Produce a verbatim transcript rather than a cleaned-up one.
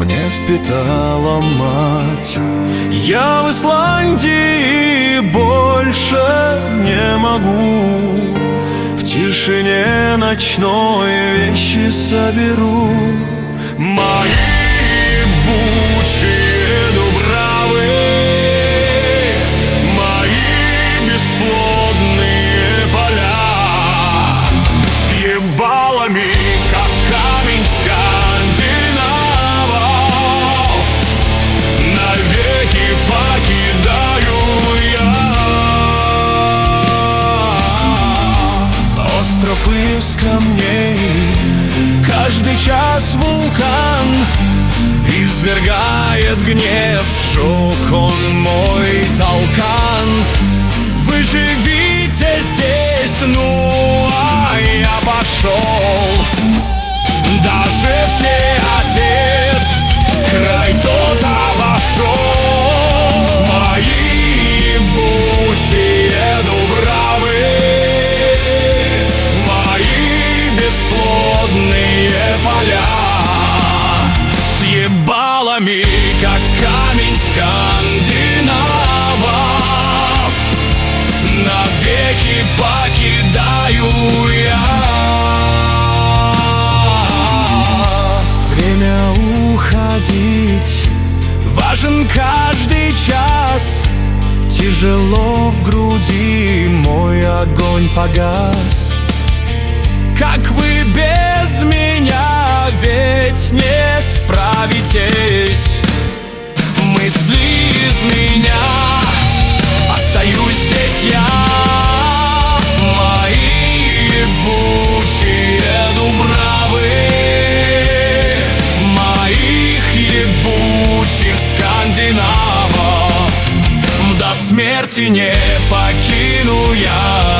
мне впитала мать. Я в Исландии больше не могу, в тишине ночной вещи соберу. Мои бучие дубравы, мои бесплодные поля, съебалами, как камень скандинавов, навеки покидаю я. Остров из камней, каждый час вулкан извергает гнев, сжег он мой толкан. Вы живите здесь, ну а я пошел. Даже всеотец край тот обошел. Мои ебучие дубравы, мои бесплодные поля, съебалами, как камень скандинавов, навеки покидаю я. Время уходить, важен каждый час. Тяжело в груди, мой огонь погас. Как вы без меня, ведь не справитесь. Мысли из меня, остаюсь здесь я. Мои ебучие дубравы, моих ебучих скандинавов, до смерти не покину я.